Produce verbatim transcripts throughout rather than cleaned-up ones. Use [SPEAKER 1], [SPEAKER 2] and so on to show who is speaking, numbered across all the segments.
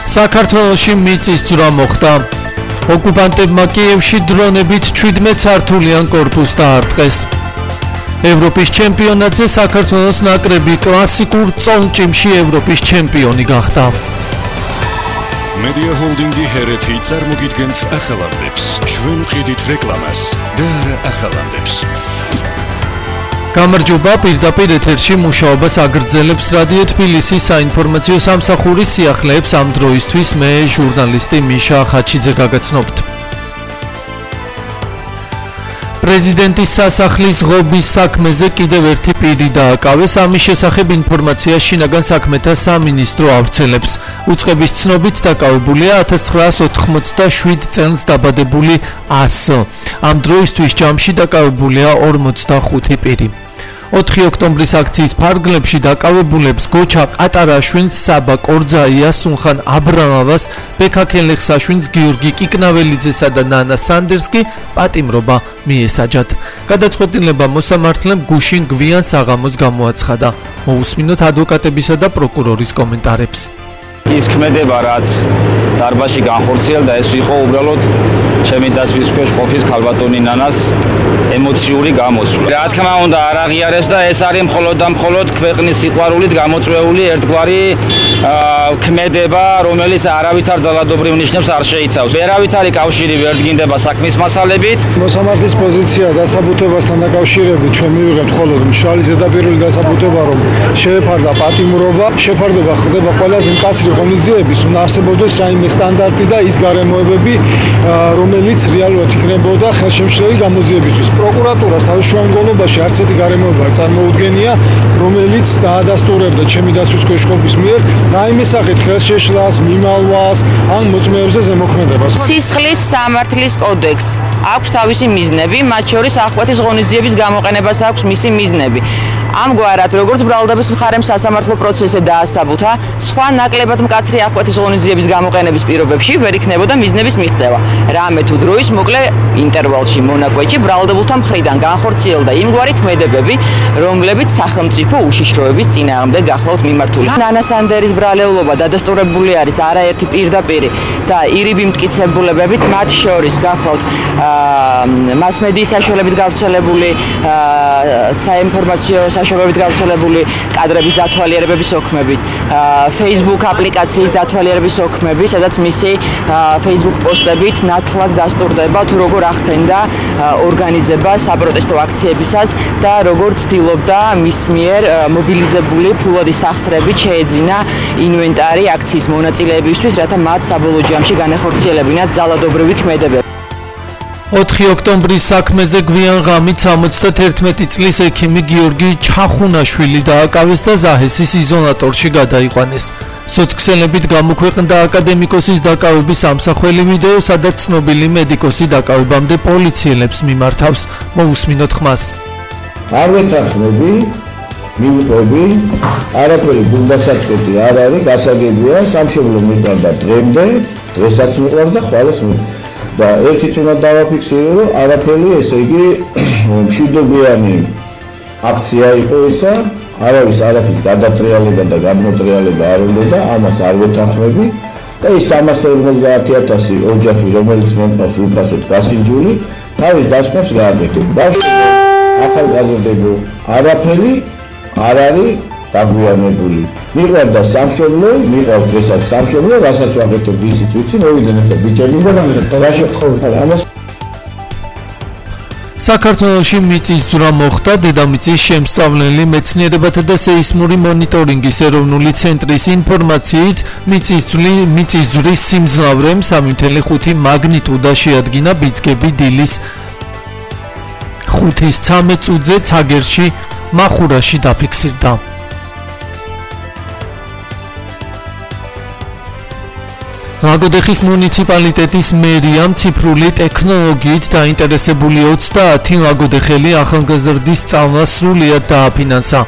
[SPEAKER 1] საქართველოში მიწის ძვრა მოხდა. ოკუპანტებმა კიევში დრონებით შვიდმეტ სართულიან კორპუსს დაარტყეს. ევროპის ჩემპიონატზე საქართველოს ნაკრები კლასიკურ წონჭიმში ევროპის ჩემპიონი გახდა.
[SPEAKER 2] Media Holding-ი ჰერეთი წარმოგიდგენთ ახალამდებს. ჩვენ ვყიდით რეკლამას და არა ახალამდებს.
[SPEAKER 1] გამარჯობა, პირდაპირ ეთერში მუშაობას აგრძელებს რადიო თბილისის საინფორმაციო სამსახურის სიახლეებს ამ დროისთვის მე ჟურნალისტი მიშა ხაჩიძე გაგაცნობთ. პრეზიდენტის სასახლის ღობის საქმეზე კიდევ ერთი პირი დააკავეს. ამის შესახებ ინფორმაცია შინაგან საქმეთა სამინისტრო ავრცელებს. უწყების ცნობით დაკავებულია ათას ცხრაას ოთხმოცდაშვიდ წელს დაბადებული ას. ამ დროისთვის ჯამში დაკავებულია ორმოცდახუთი პირი. ოთხი ოქტომბრის აქციის ფარგლებში დაკავებულებს გოჩა ყატარაშვენს, საბა კორძაიას, სუნხან აბრამავას, ბექა ქელეხსაშვენს, გიორგი კიკნაველიძესა და ნანა სანდერსკი პატიმრობა მიესაჯათ. გადაწყვეტილება მოსამართლემ გუშინ გვიან საღამოს გამოაცხადა. მოусმინოთ ადვოკატებისა და პროკურორის კომენტარებს.
[SPEAKER 3] ის ქმედება, რაც დარბაზში განხორციელდა, ეს იყო უბრალოდ ჩემი დასვის ქვეშ ყოფის ქალბატონი ნანას ემოციური გამოსვლა. რა თქმა უნდა, არ აღიარებს და ეს არის მხოლოდ და მხოლოდ ქვეყნის სიყვარულით გამოწვეული ერთგვარი ქმედება, რომელიც არავითარ ძალადობრივ ნიშნებს არ შეიცავს. ვერავითარი კავშირი ვერ დგინდება საქმის მასალებით.
[SPEAKER 4] მოსამართლის პოზიცია დასაბუთებასთან დაკავშირებით ჩვენ მივიღებთ მხოლოდ მშრალი ზედაპირული დასაბუთება, რომ შეეფარდა პატიმრობა, შეფარდება ხდება ყველაზე მკაცრი ღონისძიების, უნდა არსებობდეს რაიმე სტანდარტი და ის გარემოებები, რომელიც რეალურად იქნებოდა ხელშემშლელი გამოძიებისთვის. პროკურატურას თავისუფალ განმავლობაში არც ერთი გარემოება არ წარმოუდგენია, რომელიც დაადასტურებდა ჩემი დასვის ქვეშ ყოფის მიერ რაიმე სახით ხელშეშლას, მიმალვას ან მოწმეებზე ზემოქმედებას.
[SPEAKER 5] სისხლის სამართლის კოდექსს აქვს თავისი მიზნები, მათ შორის აღკვეთის ღონისძიების გამოყენებას აქვს მისი მიზნები. ამგვარად, როგორც ბრალდების მხარემ სასამართლო პროცესზე დაასაბუთა, სხვა ნაკლებად მკაცრი აღკვეთის ღონისძიების გამოყენების პირობებში ვერ იქნებოდა მიზნების მიღწევა. რამე თუ დროის მოკლე ინტერვალში მონაკვეთში ბრალდებულთა მხრიდან განხორციელდა იმგვარი ქმედებები, რომლებიც სახელმწიფო უშიშროების წინააღმდეგ გახლავთ მიმართული. ნანა სანდერის ბრალეულობა დადასტურებული არის არაერთი პირდაპირი და ირიბი მტკიცებულებებით, მათ შორის გახლავთ მასმედიის საშუალებით გავრცელებული საინფორმაციო საშუალებით გავრცელებული კადრების დათვალიერებების ოქმებით, Facebook აპლიკაციის დათვალიერების ოქმები, სადაც მისი Facebook პოსტებით ნათლად დასტურდება თუ როგორ ახდენდა ორგანიზება საპროტესტო აქციებისას და როგორ ცდილობდა მის მიერ მობილიზებული ფულადი სახსრებით შეეძინა ინვენტარი აქციის მონაწილეებისთვის, რათა მათ საბოლოო ჯამში განეხორციელებინათ ძალადობრივი ქმედებები.
[SPEAKER 1] ოთხი ოქტომბრის საქმეზე გვიან ღამით სამოცდათერთმეტი წლის ექიმი გიორგი ჩახუნაშვილი დააკავეს და ზაჰესის იზოლატორში გადაიყვანეს. სოცქსელებით გამოქვეყნდა აკადემიკოსის დაკავების ამსახველი ვიდეო, სადაც ცნობილი მედიკოსი დაკავებამდე პოლიციელებს მიმართავს. მოусმინოთ ხმას.
[SPEAKER 6] არ ვეთანხმები, მივყვები, არაფერი გულდასაწყისი არ არის, გასაგებია, სამშობლო მიყვარდა დღემდე, დღესაც მიყვარს და ხვალეს მიყვარს. და ერთით უნდა დავაფიქსირო, რომ არაფერი, ესე იგი, მშვიდობიანი აქცია იყო ისა, არავის არაფრის გადატრიალება და გადმოტრიალება არ უნდა, ამას არ ვეთანხმები და ის სამას ორმოცდაათი ათასი ოჯახი, რომელიც მომყავს უფასოდ გასინჯული, თავის დასკვნებს გააკეთებ. ბავშვები ახალგაზრდებო, არაფერი არ არის დაგვიანებული. მიყვარდა სამშობლო, მიყვარს დღესაც სამშობლო, რასაც ვაკეთებ ისიც ვიცი, მოვიდნენ ახლა ბიჭები და რა შეხოვდა ამას.
[SPEAKER 1] საქართველოში მიწის ძვრა მოხდა. დედამიწის შემსწავლელი მეცნიერებათა და სეისმური მონიტორინგის ეროვნული ცენტრის ინფორმაციით, მიწის ძვრი მიწის ძვრის სიმძლავრემ სამი კoma ხუთი მაგნიტუდა შეადგინა ბიძგები დილის ხუთის ცამეტ წუთზე ცაგერში მახურაში დაფიქსირდა. ლაგოდეხის მუნიციპალიტეტის მერიამ ციფრული ტექნოლოგიით დაინტერესებული ოცდაათი ლაგოდეხელი ახალგაზრდის სწავლა სრულიად დააფინანსა.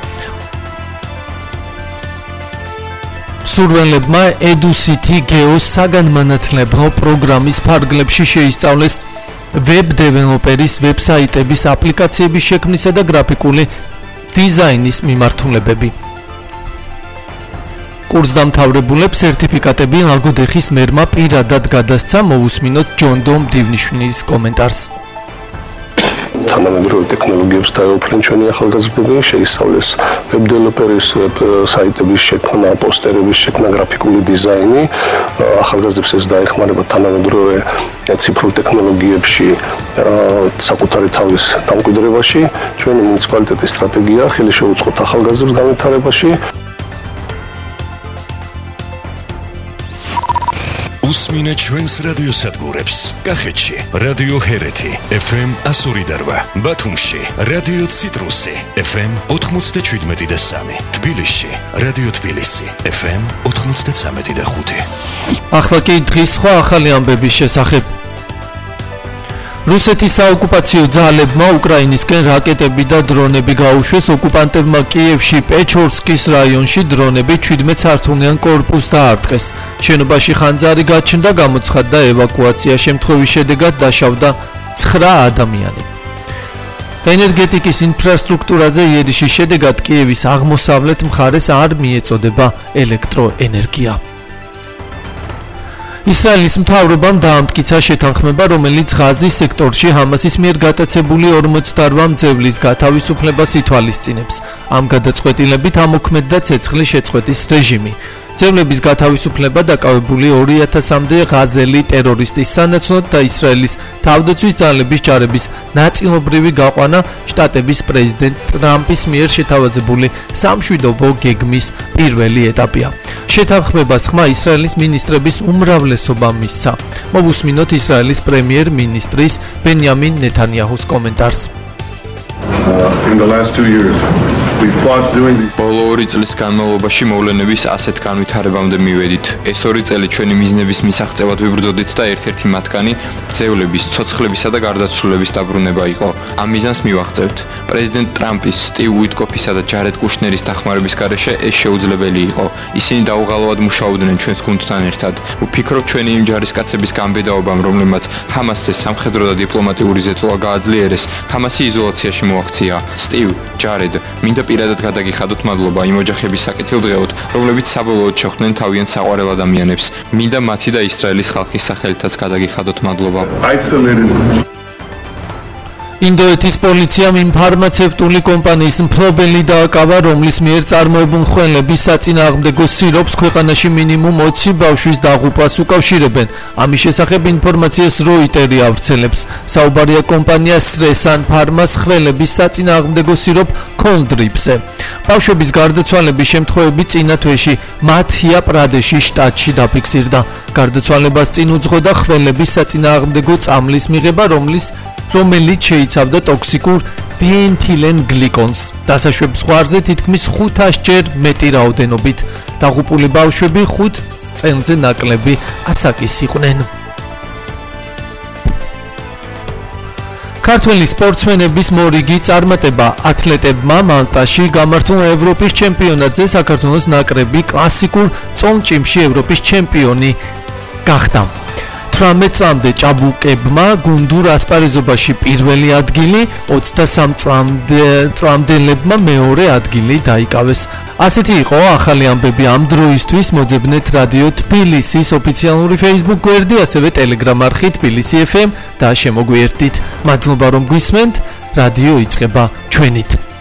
[SPEAKER 1] მსურველებმა EduCity Geos საგანმანათლებლო პროგრამის ფარგლებში შეისწავლეს ვებ დეველოპერის ვებსაიტების აპლიკაციების შექმნისა და გრაფიკული დიზაინის მიმართულებები. კურსდამთავრებულებს სერტიფიკატები აგოდეხის მერმა პირადად გადასცა. მოვუსმინოთ ჯონ დო მდივნიშვილის კომენტარს.
[SPEAKER 7] თანამედროვე ტექნოლოგიებს დაეუფლნენ ჩვენი ახალგაზრდები, შეისწავლეს ვებ დეველოპერის საიტების შექმნა, პოსტერების შექმნა, გრაფიკული დიზაინი. ახალგაზრდებს ეს დაეხმარება თანამედროვე ციფრულ ტექნოლოგიებში საკუთარი თავის დამკვიდრებაში. ჩვენი მუნიციპალიტეტის სტრატეგია ხელი შეუწყოთ ახალგაზრდებს განვითარებაში.
[SPEAKER 2] უსმინე ჩვენს რადიო სადგურებს. კახეთში რადიო ჰერეთი ეფ ემ ასორი და რვა, ბათუმში რადიო ციტრუსი ეფ ემ ოთხმოცდაშვიდმეტი და სამი, თბილისში რადიო თბილისი ეფ ემ ოთხმოცდაცამეტი და ხუთი.
[SPEAKER 1] ახლა კი დღის სხვა ახალი ამბების შესახებ. რუსეთის საოკუპაციო ძალებმა უკრაინისკენ რაკეტები და დრონები გაუშვეს. ოკუპანტებმა კიევში პეჩორსკის რაიონში დრონები ჩვიდმეტ სართულიან კორპუსს დაარტყეს. შენობაში ხანძარი გაჩნდა, გამოცხადდა ევაკუაცია. შემთხვევის შედეგად დაშავდა ცხრა ადამიანი. ენერგეტიკის ინფრასტრუქტურაზე იერიშის შედეგად კიევის აღმოსავლეთ მხარეს არ მიეწოდება ელექტროენერგია. ისრაელის მთავრობამ დაამტკიცა შეთანხმება, რომელიც ღაზის სექტორში ჰამასის მიერ გატაცებული ორმოცდარვა მძევლის გათავისუფლებას ითვალისწინებს. ამ გადაწყვეტილებით ამოქმედდა ცეცხლის შეწყვეტის რეჟიმი. მძევლების გათავისუფლება დაკავებული ორი ათასამდე ღაზელი ტერორისტის სანაცვლოდ და ისრაელის თავდაცვის ძალების ჯარების ნაწილობრივი გაყვანა შტატების პრეზიდენტ ტრამპის მიერ შეთავაზებული სამშვიდობო გეგმის პირველი ეტაპია. შეთანხმებას ხმა ისრაელის მინისტრების უმრავლესობამ მისცა. მოვუსმინოთ ისრაელის პრემიერ-მინისტრის ბენიამინ ნეთანიაჰუს კომენტარს.
[SPEAKER 8] In the last two years, we fought doing the
[SPEAKER 9] ბოლო ორი წლის განმავლობაში მოვლენების ასეთ განვითარებამდე მივედით. ეს ორი წელი ჩვენი მიზნების მისაღწევად ვიბრძოდით და ერთ-ერთი მათგანი ბრძევლების, ცოცხლებისა და გარდაცვლილების დაბრუნება იყო. ამ მიზანს მივაღწევთ. პრეზიდენტ ტრამპის, სტივ უიტკოფისა და ჯარედ კუშნერის დახმარების გარეშე ეს შეუძლებელი იყო. ისინი დაუღალავად მუშაობდნენ ჩვენს გუნდთან ერთად. ვფიქრობ ჩვენი იმ ჯარისკაცების გამბედაობამ, რომლებმაც ჰამასზე სამხედრო და დიპლომატიური ზეწოლა გააძლიერეს, ჰამასი იზოლაციაში მოაქცია. სტივ, ჯარედ, მინდა პირადად გადაგიხადოთ მადლობა იმ ოჯახების საკეთილდღეოდ, რომლებიც საბოლოოდ შეხვდნენ თავიანთ საყვარელ ადამიანებს. მინდა მათი და ისრაელის ხალხის სახელითაც გადაგიხადოთ მადლობა.
[SPEAKER 8] isolated
[SPEAKER 1] ინდოეთის პოლიციამ იმ ფარმაცევტული კომპანიის მფლობელი დააკავა, რომლის მიერ წარმოებულ ხველების საწინააღმდეგო სიროფს ქვეყანაში მინიმუმ ოცი ბავშვის დაღუპვას უკავშირებენ. ამის შესახებ ინფორმაციას როიტერი ავრცელებს. საუბარია კომპანია სრესან ფარმას ხველების საწინააღმდეგო სიროფ კონდრიპზე. ბავშვების გარდაცვალების შემთხვევები წინა თვეში მადჰია პრადეშის შტატში დაფიქსირდა. გარდაცვალებას წინ უძღოდა ხველების საწინააღმდეგო წამლის მიღება, რომლის რომელიც შეიცავდა ტოქსიკურ დიეთილენ გლიკონს. დასაშვებ ზღვარზე თითქმის ხუთასჯერ მეტი რაოდენობით. დაღუპული ბავშვები ხუთ წელზე ნაკლები ასაკის იყვნენ. ქართველი სპორტსმენების მორიგი წარმატება ათლეტებმა მალტაში გამართულ ევროპის ჩემპიონატზე საქართველოს ნაკრები კლასიკურ წონჭიმში ევროპის ჩემპიონი გახდა. თვრამეტ წლამდე ჭაბუკებმა გუნდურ ასპარეზობაში პირველი ადგილი, ოცდასამ წლამდელებმა მეორე ადგილი დაიკავეს. ასეთი იყო ახალი ამბები ამ დროისთვის. მოძებნეთ რადიო თბილისის ოფიციალური Facebook გვერდი, ასევე Telegram არხი თბილისი ეფ ემ და შემოგვიერთდით. მადლობა რომ გვისმენთ. რადიო იწყება ჩვენით.